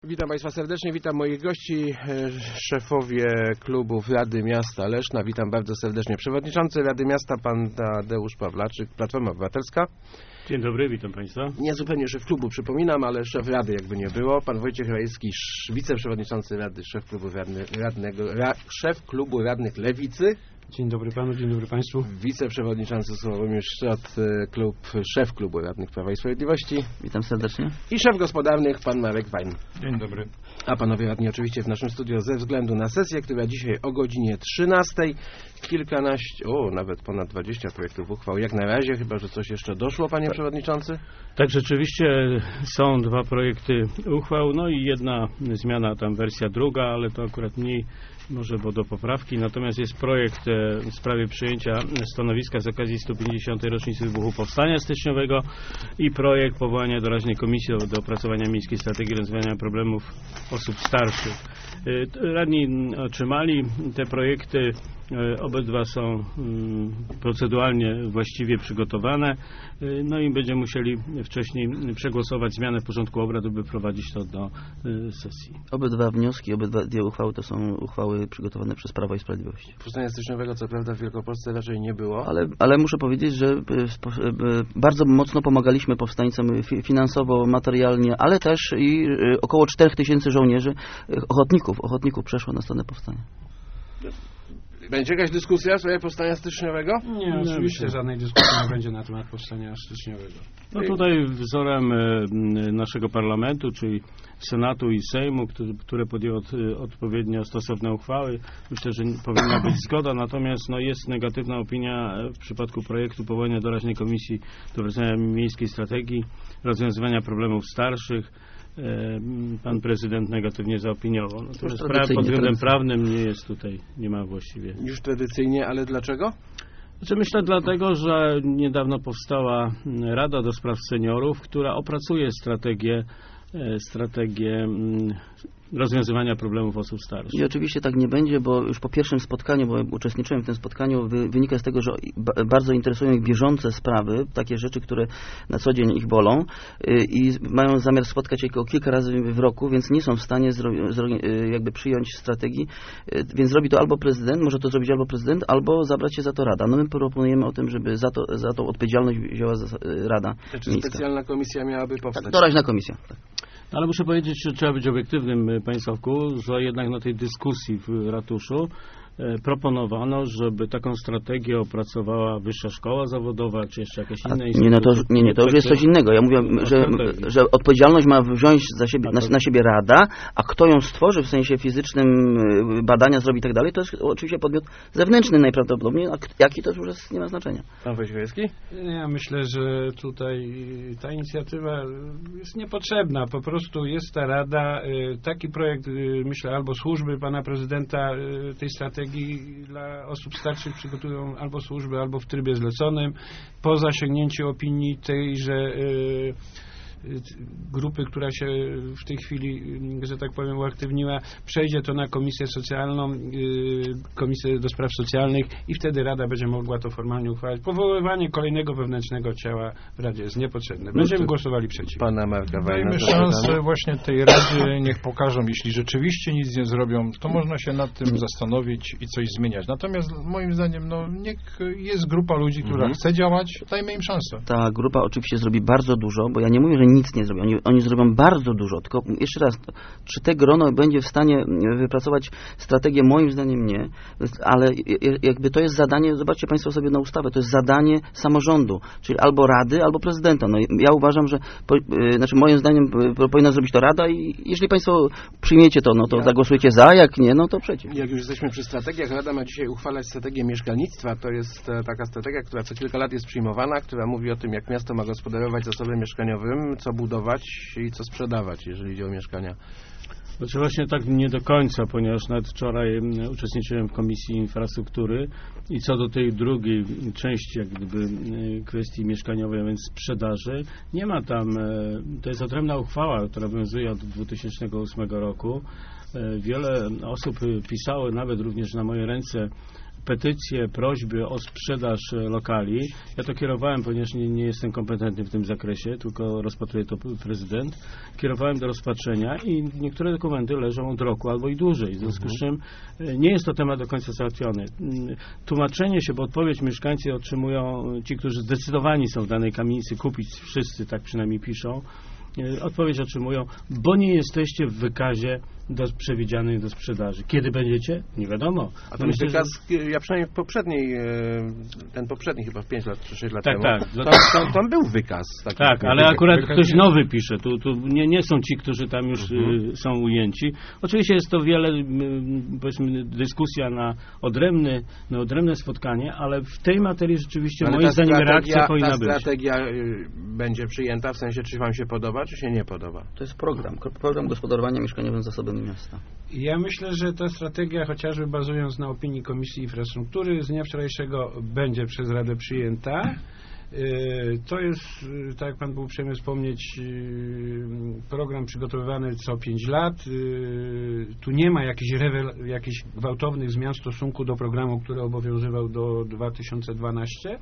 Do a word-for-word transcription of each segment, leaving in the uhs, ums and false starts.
Witam Państwa serdecznie, witam moich gości, szefowie klubów Rady Miasta Leszna. Witam bardzo serdecznie przewodniczący Rady Miasta, pan Tadeusz Pawlaczyk, Platforma Obywatelska. Dzień dobry, witam Państwa. Nie zupełnie szef klubu, przypominam, ale szef Rady jakby nie było. Pan Wojciech Rajewski, wiceprzewodniczący Rady, szef klubu, radny, radnego, ra, szef klubu radnych Lewicy. Dzień dobry Panu, dzień dobry Państwu. Wiceprzewodniczący Sławomir Szrot, klub, szef klubu radnych Prawa i Sprawiedliwości. Witam serdecznie. I szef gospodarnych, pan Marek Wajn. Dzień dobry. A panowie radni oczywiście w naszym studiu ze względu na sesję, która dzisiaj o godzinie trzynastej. Kilkanaście, o nawet ponad dwadzieścia projektów uchwał. Jak na razie, chyba że coś jeszcze doszło, panie tak. przewodniczący? Tak, rzeczywiście są dwa projekty uchwał, no i jedna zmiana, tam wersja druga, ale to akurat mniej może bo do poprawki. Natomiast jest projekt w sprawie przyjęcia stanowiska z okazji sto pięćdziesiątej rocznicy wybuchu Powstania Styczniowego i projekt powołania doraźnej komisji do, do opracowania miejskiej strategii rozwiązania problemów osób starszych. Radni otrzymali te projekty. Obydwa są proceduralnie właściwie przygotowane, no i będziemy musieli wcześniej przegłosować zmianę w porządku obrad, by prowadzić to do sesji. Obydwa wnioski, obydwa dwie uchwały to są uchwały przygotowane przez Prawo i Sprawiedliwość. Powstania styczniowego co prawda w Wielkopolsce raczej nie było. Ale, ale muszę powiedzieć, że bardzo mocno pomagaliśmy powstańcom finansowo, materialnie, ale też i około czterech tysięcy żołnierzy, ochotników, ochotników przeszło na stronę powstania. Będzie jakaś dyskusja w sprawie powstania styczniowego? Nie, nie oczywiście nie. Żadnej dyskusji nie będzie na temat powstania styczniowego. No tutaj wzorem naszego parlamentu, czyli Senatu i Sejmu, które, które podjęły od, odpowiednio stosowne uchwały, myślę, że powinna być zgoda, natomiast no, jest negatywna opinia w przypadku projektu powołania doraźnej komisji do opracowania miejskiej strategii rozwiązywania problemów starszych. Pan prezydent negatywnie zaopiniował. Natomiast pra, pod względem prawnym nie jest tutaj, nie ma właściwie. Już tradycyjnie, ale dlaczego? Znaczy myślę dlatego, że niedawno powstała Rada do Spraw Seniorów, która opracuje strategię, strategię rozwiązywania problemów osób starszych. I oczywiście tak nie będzie, bo już po pierwszym spotkaniu, bo uczestniczyłem w tym spotkaniu, wy, wynika z tego, że bardzo interesują ich bieżące sprawy, takie rzeczy, które na co dzień ich bolą yy, i mają zamiar spotkać się kilka razy w roku, więc nie są w stanie zro, zro, yy, jakby przyjąć strategii, yy, więc zrobi to albo prezydent, może to zrobić albo prezydent, albo zabrać się za to Rada. No my proponujemy o tym, żeby za, to, za tą odpowiedzialność wzięła za, yy, Rada. Czy specjalna komisja miałaby powstać? Tak, doraźna komisja. Tak. Ale muszę powiedzieć, że trzeba być obiektywnym, Panie Sławku, że jednak na tej dyskusji w ratuszu e, proponowano, żeby taką strategię opracowała Wyższa Szkoła Zawodowa, czy jeszcze jakaś inna instytucja. Nie, no to, nie, nie, to już jest coś innego. Ja mówię, że, że odpowiedzialność ma wziąć za siebie, na, na siebie Rada, a kto ją stworzy w sensie fizycznym, badania zrobi i tak dalej, to jest oczywiście podmiot zewnętrzny najprawdopodobniej, a jaki to już jest, nie ma znaczenia. Pan Wojciechowski? Ja myślę, że tutaj ta inicjatywa jest niepotrzebna. Po prostu jest ta Rada, taki projekt, myślę, albo służby pana prezydenta tej strategii dla osób starszych przygotują albo służby, albo w trybie zleconym, po zasięgnięciu opinii tejże grupy, która się w tej chwili, że tak powiem, uaktywniła, przejdzie to na Komisję Socjalną, Komisję do Spraw Socjalnych i wtedy Rada będzie mogła to formalnie uchwalić. Powoływanie kolejnego wewnętrznego ciała w Radzie jest niepotrzebne. Będziemy głosowali przeciw. Pana Marka Wajna. Dajmy szansę właśnie tej Radzie, niech pokażą, jeśli rzeczywiście nic nie zrobią, to można się nad tym zastanowić i coś zmieniać. Natomiast moim zdaniem, no niech jest grupa ludzi, która mhm. chce działać, dajmy im szansę. Ta grupa oczywiście zrobi bardzo dużo, bo ja nie mówię, że nic nie zrobią. Oni, oni zrobią bardzo dużo, tylko jeszcze raz, czy te grono będzie w stanie wypracować strategię? Moim zdaniem nie, ale jakby to jest zadanie, zobaczcie Państwo sobie na ustawę, to jest zadanie samorządu, czyli albo Rady, albo prezydenta. No ja uważam, że po, znaczy moim zdaniem powinna zrobić to Rada i jeżeli Państwo przyjmiecie to, no to ja. zagłosujcie za, jak nie, no to przeciw. Jak już jesteśmy przy strategiach, Rada ma dzisiaj uchwalać strategię mieszkalnictwa. To jest taka strategia, która co kilka lat jest przyjmowana, która mówi o tym, jak miasto ma gospodarować zasobem mieszkaniowym, co budować i co sprzedawać, jeżeli idzie o mieszkania. Znaczy właśnie tak nie do końca, ponieważ nawet wczoraj uczestniczyłem w Komisji Infrastruktury i co do tej drugiej części jak gdyby kwestii mieszkaniowej, a więc sprzedaży, nie ma tam, to jest odrębna uchwała, która obowiązuje od dwa tysiące ósmego roku. Wiele osób pisało, nawet również na moje ręce, petycje, prośby o sprzedaż lokali. Ja to kierowałem, ponieważ nie, nie jestem kompetentny w tym zakresie, tylko rozpatruje to prezydent. Kierowałem do rozpatrzenia i niektóre dokumenty leżą od roku albo i dłużej. W związku z czym nie jest to temat do końca załatwiony. Tłumaczenie się, bo odpowiedź mieszkańcy otrzymują ci, którzy zdecydowani są w danej kamienicy kupić, wszyscy tak przynajmniej piszą, odpowiedź otrzymują, bo nie jesteście w wykazie do, przewidzianych do sprzedaży. Kiedy będziecie? Nie wiadomo. A ten Myślę, wykaz, że... ja przynajmniej w poprzedniej, ten poprzedni chyba w pięć lat czy sześć lat tak, temu, tak. tam, tam, tam był wykaz. Taki tak, ale wykaz, akurat wykaz ktoś jest. nowy pisze. Tu, tu nie, nie są ci, którzy tam już Mhm. y, są ujęci. Oczywiście jest to wiele, y, powiedzmy, dyskusja na odrębny, na odrębne spotkanie, ale w tej materii rzeczywiście ale moim ta zdaniem reakcja strategia, powinna ta być. strategia y, będzie przyjęta, w sensie czy wam się podoba, czy się nie podoba? To jest program, program gospodarowania mieszkaniowym zasobem miasta. Ja myślę, że ta strategia, chociażby bazując na opinii Komisji Infrastruktury, z dnia wczorajszego będzie przez Radę przyjęta. To jest, tak jak Pan był uprzejmy wspomnieć, program przygotowywany co pięć lat. Tu nie ma jakichś, rewel, jakichś gwałtownych zmian w stosunku do programu, który obowiązywał do dwa tysiące dwunastego.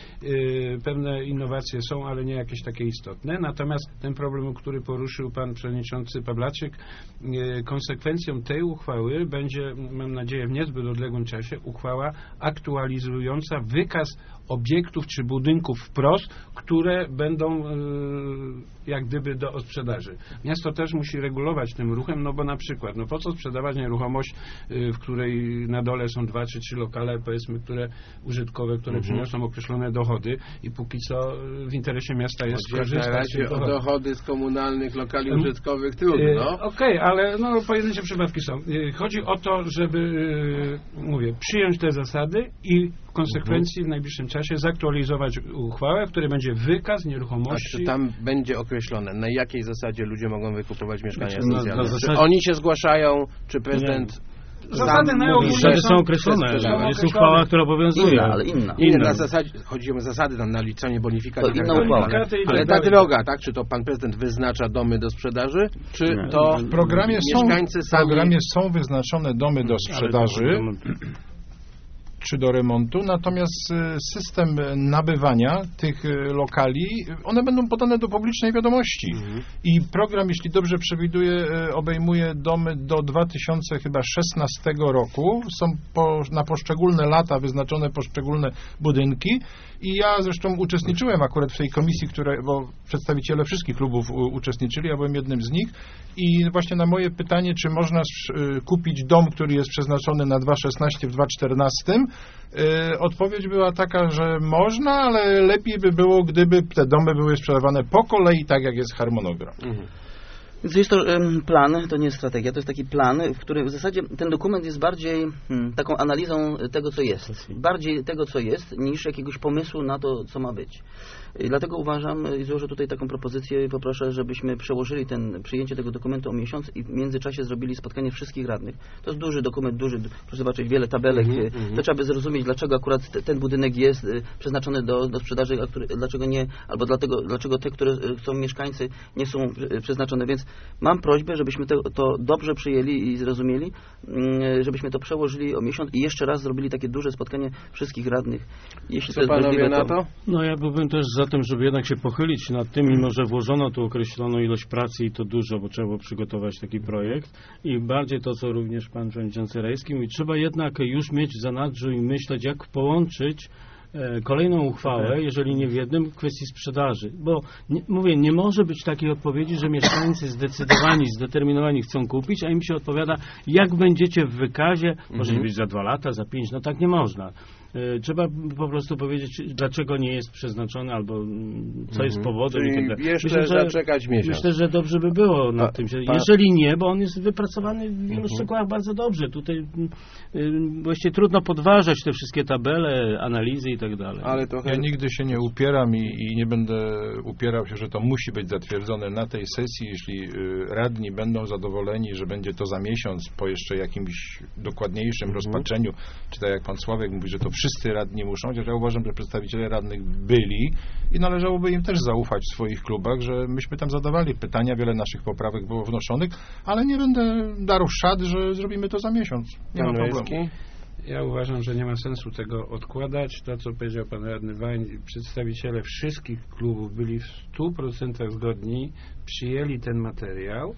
Pewne innowacje są, ale nie jakieś takie istotne. Natomiast ten problem, który poruszył Pan Przewodniczący Pawlaczyk, konsekwencją tej uchwały będzie, mam nadzieję, w niezbyt odległym czasie uchwała aktualizująca wykaz obiektów czy budynków wprost, które będą jak gdyby do sprzedaży. Miasto też musi regulować tym ruchem, no bo na przykład, no po co sprzedawać nieruchomość, w której na dole są dwa czy trzy lokale, powiedzmy, które użytkowe, które Mhm. przyniosą określone dochody i póki co w interesie miasta jest skorzystać Na z tych razie o dochodów. dochody z komunalnych lokali Em, użytkowych E, trudno. Okej, ale no, pojedyncze przypadki są. E, Chodzi o to, żeby, e, mówię, przyjąć te zasady i w konsekwencji w najbliższym czasie zaktualizować uchwałę, w której będzie wykaz A nieruchomości. czy tam będzie określone, na jakiej zasadzie ludzie mogą wykupować mieszkania Znaczy, na- socjalne? na Czy zasadzie- oni się zgłaszają, czy prezydent Zasady sam najogólniejsze mówi, Zasady że są określone. że Jest sprzedawać? uchwała, która obowiązuje. Inna, ale inna. Nie, Inna. na zasadzie, chodzi o zasady tam na liczenie bonifikacji. To i tak inna dalej, uchwała. ale- Bonifikaty i Ale tak ta dalej. droga, tak? Czy to pan prezydent wyznacza domy do sprzedaży, czy Nie. to W programie, są, mieszkańcy w sami... programie są wyznaczone domy do sprzedaży czy do remontu, natomiast e, system nabywania tych e, lokali, one będą podane do publicznej wiadomości. Mhm. I program, jeśli dobrze przewiduje, e, obejmuje domy do dwa tysiące szesnastego roku. Są po, na poszczególne lata wyznaczone poszczególne budynki. I ja zresztą uczestniczyłem akurat w tej komisji, która, bo przedstawiciele wszystkich klubów u, uczestniczyli, ja byłem jednym z nich. I właśnie na moje pytanie, czy można y, kupić dom, który jest przeznaczony na dwa szesnaście w dwa czternaście, y, odpowiedź była taka, że można, ale lepiej by było, gdyby te domy były sprzedawane po kolei, tak jak jest harmonogram. Mhm. Więc jest to em, plan, to nie jest strategia, to jest taki plan, w którym w zasadzie ten dokument jest bardziej hmm, taką analizą tego, co jest. Bardziej tego, co jest, niż jakiegoś pomysłu na to, co ma być. I dlatego uważam i złożę tutaj taką propozycję i poproszę, żebyśmy przełożyli ten, przyjęcie tego dokumentu o miesiąc i w międzyczasie zrobili spotkanie wszystkich radnych. To jest duży dokument, duży, proszę zobaczyć, wiele tabelek. Mhm, e, mhm. To trzeba by zrozumieć, dlaczego akurat te, ten budynek jest e, przeznaczony do, do sprzedaży, a który, dlaczego nie, albo dlatego, dlaczego te, które e, chcą mieszkańcy, nie są e, przeznaczone. Więc mam prośbę, żebyśmy to, to dobrze przyjęli i zrozumieli, mm, żebyśmy to przełożyli o miesiąc i jeszcze raz zrobili takie duże spotkanie wszystkich radnych. Jeśli Co to jest panowie możliwe, na to? No ja byłbym też za tym, żeby jednak się pochylić nad tym, mimo że włożono tu określoną ilość pracy i to dużo, bo trzeba było przygotować taki projekt i bardziej to, co również pan przewodniczący Rejski mówi, trzeba jednak już mieć w zanadrzu i myśleć, jak połączyć e, kolejną uchwałę, jeżeli nie w jednym, w kwestii sprzedaży. Bo nie, mówię, nie może być takiej odpowiedzi, że mieszkańcy zdecydowani, zdeterminowani chcą kupić, a im się odpowiada, jak będziecie w wykazie, może być za dwa lata, za pięć, no tak nie można. Trzeba po prostu powiedzieć, dlaczego nie jest przeznaczony, albo co jest powodem i tak dalej. Czyli jeszcze Myślę, że, zaczekać miesiąc. myślę, że dobrze by było nad Pa- tym się. pa- Jeżeli nie, bo on jest wypracowany w wielu szczegółach bardzo dobrze. Tutaj y, właściwie trudno podważać te wszystkie tabele, analizy i tak dalej. Ale trochę... Ja nigdy się nie upieram i, i nie będę upierał się, że to musi być zatwierdzone na tej sesji. Jeśli y, radni będą zadowoleni, że będzie to za miesiąc po jeszcze jakimś dokładniejszym Mhm. rozpatrzeniu, czy tak jak pan Sławek mówi, że to wszyscy radni muszą, chociaż ja uważam, że przedstawiciele radnych byli i należałoby im też zaufać w swoich klubach, że myśmy tam zadawali pytania, wiele naszych poprawek było wnoszonych, ale nie będę darł szat, że zrobimy to za miesiąc. Nie ma Pan problemu. Rejski? Ja uważam, że nie ma sensu tego odkładać. To, co powiedział pan radny Wań, przedstawiciele wszystkich klubów byli w stu procentach zgodni, przyjęli ten materiał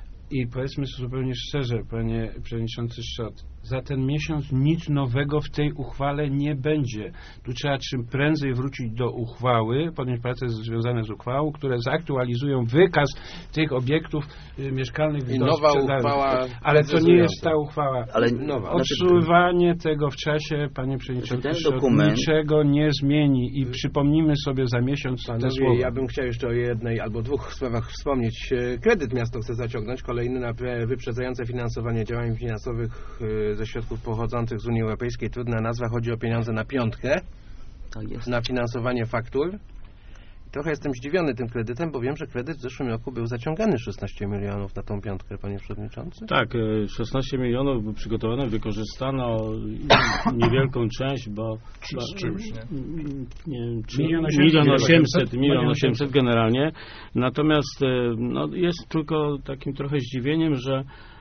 i powiedzmy sobie zupełnie szczerze, panie przewodniczący Szot, za ten miesiąc nic nowego w tej uchwale nie będzie. Tu trzeba czym prędzej wrócić do uchwały, podjąć prace związane z uchwałą, które zaktualizują wykaz tych obiektów y, mieszkalnych I nowa uchwała. Ale to nie jest ta uchwała. Ale nowa. Odsuwanie tego w czasie, panie przewodniczący ten Szot, dokument niczego nie zmieni i przypomnimy sobie za miesiąc te Panowie, słowa. ja bym chciał jeszcze o jednej albo dwóch sprawach wspomnieć. Kredyt miasto chce zaciągnąć, kolejny na wyprzedzające finansowanie działań finansowych ze środków pochodzących z Unii Europejskiej. Trudna nazwa, chodzi o pieniądze na piątkę, tak jest. na finansowanie faktur. Trochę jestem zdziwiony tym kredytem, bo wiem, że kredyt w zeszłym roku był zaciągany szesnaście milionów na tą piątkę, panie przewodniczący. Tak, szesnaście milionów było przygotowane, wykorzystano niewielką część, bo Czy z czymś, nie? nie czy Milion milion osiemset, osiemset, milion milion osiemset. osiemset generalnie. Natomiast no, jest tylko takim trochę zdziwieniem, że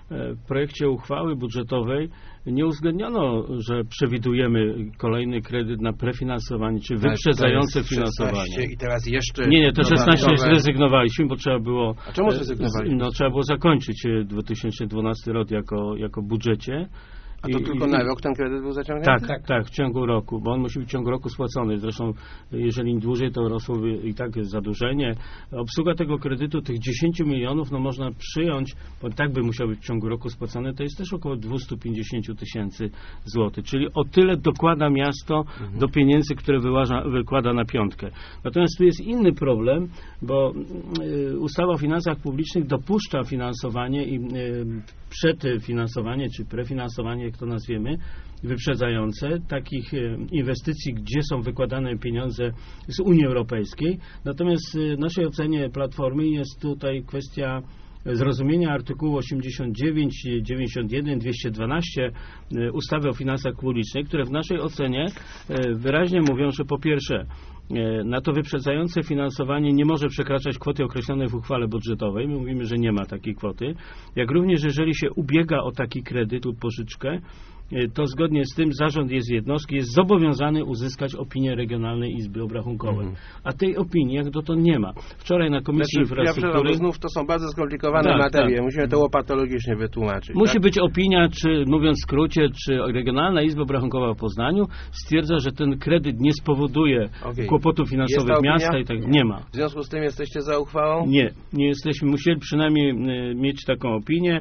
w projekcie uchwały budżetowej nie uwzględniono, że przewidujemy kolejny kredyt na prefinansowanie, czy wyprzedzające finansowanie. I teraz jeszcze Nie, nie, te szesnaście dodatkowe- zrezygnowaliśmy, bo trzeba było... A czemu zrezygnowaliście? No, trzeba było zakończyć dwa tysiące dwunasty rok jako, jako budżecie. A to I- tylko i- na rok ten kredyt był zaciągnięty? Tak, tak, tak, w ciągu roku, bo on musi być w ciągu roku spłacony. Zresztą, jeżeli dłużej, to rosło i tak jest zadłużenie. Obsługa tego kredytu, tych dziesięć milionów, no można przyjąć, bo tak by musiał być w ciągu roku spłacony, to jest też około dwieście pięćdziesiąt tysięcy złotych. Czyli o tyle dokłada miasto mhm. do pieniędzy, które wyłaża, wykłada na piątkę. Natomiast tu jest inny problem, bo y, ustawa o finansach publicznych dopuszcza finansowanie i y, przedfinansowanie, czy prefinansowanie, jak to nazwiemy, wyprzedzające takich inwestycji, gdzie są wykładane pieniądze z Unii Europejskiej. Natomiast w naszej ocenie Platformy jest tutaj kwestia zrozumienia artykułu osiemdziesiąt dziewięć, dziewięćdziesiąt jeden, dwieście dwanaście ustawy o finansach publicznych, które w naszej ocenie wyraźnie mówią, że po pierwsze na to wyprzedzające finansowanie nie może przekraczać kwoty określonej w uchwale budżetowej. My mówimy, że nie ma takiej kwoty. Jak również jeżeli się ubiega o taki kredyt lub pożyczkę, to zgodnie z tym zarząd jest jednostki, jest zobowiązany uzyskać opinię Regionalnej Izby Obrachunkowej. Mhm. A tej opinii jak dotąd nie ma. Wczoraj na Komisji znaczy, Infrastruktury... Ja znów to są bardzo skomplikowane tak, materie. tak. Musimy to łopatologicznie wytłumaczyć. Musi tak? być opinia, czy mówiąc w skrócie, czy Regionalna Izba Obrachunkowa w Poznaniu stwierdza, że ten kredyt nie spowoduje okay. kłopotów finansowych miasta i tak nie. nie ma. W związku z tym jesteście za uchwałą? Nie, nie jesteśmy. Musieli przynajmniej y, mieć taką opinię.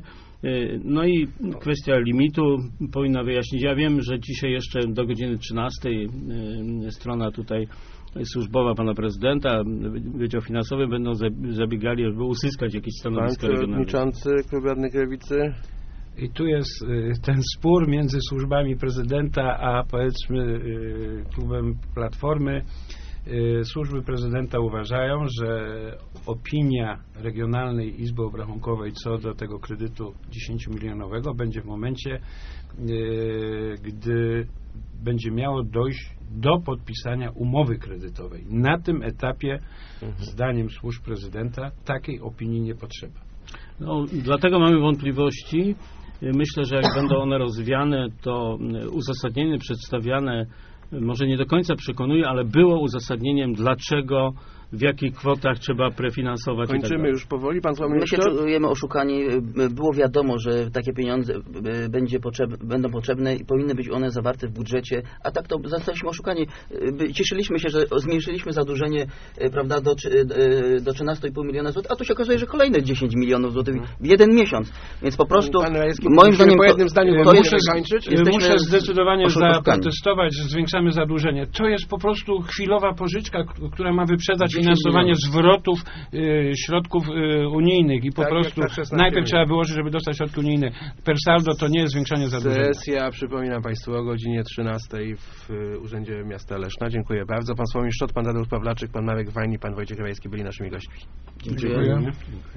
No i kwestia limitu powinna wyjaśnić. Ja wiem, że dzisiaj jeszcze do godziny trzynastej strona tutaj służbowa pana prezydenta, Wydział Finansowy będą zabiegali, żeby uzyskać jakieś stanowisko regionalne. Pan przewodniczący Klub Radnych Lewicy. I tu jest ten spór między służbami prezydenta a powiedzmy klubem Platformy. Służby prezydenta uważają, że opinia Regionalnej Izby Obrachunkowej co do tego kredytu dziesięciomilionowego będzie w momencie, gdy będzie miało dojść do podpisania umowy kredytowej. Na tym etapie, mhm. zdaniem służb prezydenta, takiej opinii nie potrzeba. No, dlatego mamy wątpliwości. Myślę, że jak będą one rozwiane, to uzasadnienie przedstawiane może nie do końca przekonuje, ale było uzasadnieniem, dlaczego, w jakich kwotach trzeba prefinansować. Kończymy tak już powoli. Pan My się czujemy oszukani. Było wiadomo, że takie pieniądze będzie potrzeb, będą potrzebne i powinny być one zawarte w budżecie, a tak to zostaliśmy oszukani. Cieszyliśmy się, że zmniejszyliśmy zadłużenie, prawda, do, do trzynaście i pół miliona złotych, a tu się okazuje, że kolejne dziesięć milionów złotych w jeden miesiąc. Więc po prostu Rajewski, moim zdaniem po jednym zdaniu to, to muszę, jest, muszę zdecydowanie oszukani. zaprotestować, że zwiększamy zadłużenie. To jest po prostu chwilowa pożyczka, która ma wyprzedzać finansowanie zwrotów y, środków y, unijnych i po tak, prostu najpierw milionów. trzeba wyłożyć, żeby dostać środki unijne. Per saldo to nie jest zwiększanie zadłużenia. Sesja, przypominam Państwu, o godzinie trzynastej w y, Urzędzie Miasta Leszna. Dziękuję bardzo. Pan Sławomir Szot, pan Tadeusz Pawlaczyk, pan Marek Wań i pan Wojciech Rajewski byli naszymi gośćmi. Dziękuję. Dziękuję.